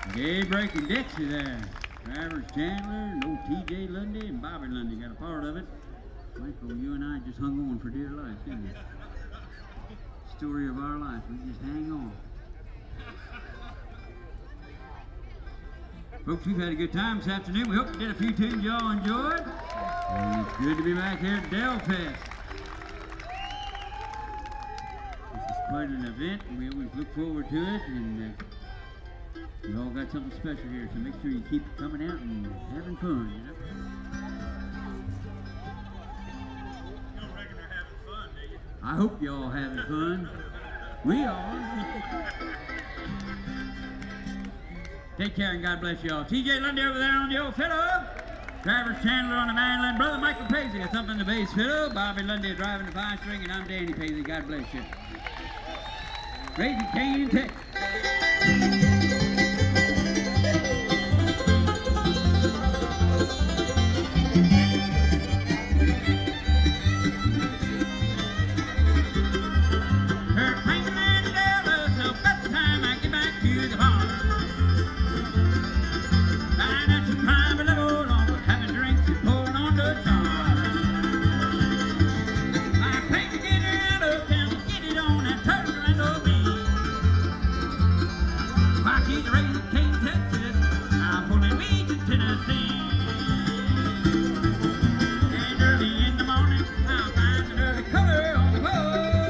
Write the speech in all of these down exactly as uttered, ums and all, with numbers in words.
Gay Breaking Dixie there. Travers Chandler and old T J Lundy and Bobby Lundy got a part of it. Michael, you and I just hung on for dear life, didn't we? Story of our life. We just hang on. Folks, we've had a good time this afternoon. We hope you did a few tunes y'all enjoyed. And it's good to be back here at Del Fest. This is quite an event, and we always look forward to it. And uh, we all got something special here, so make sure you keep coming out and having fun, you know? You don't reckon they're having fun, do you? I hope y'all having fun. We are. Take care and God bless y'all. T J Lundy over there on the old fiddle. Travers Chandler on the mandolin. Brother Michael Paisley got something on the bass fiddle. Bobby Lundy driving the five string, and I'm Danny Paisley. God bless you. Raising Cane in Texas.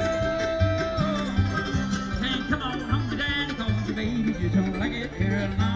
Don't like it here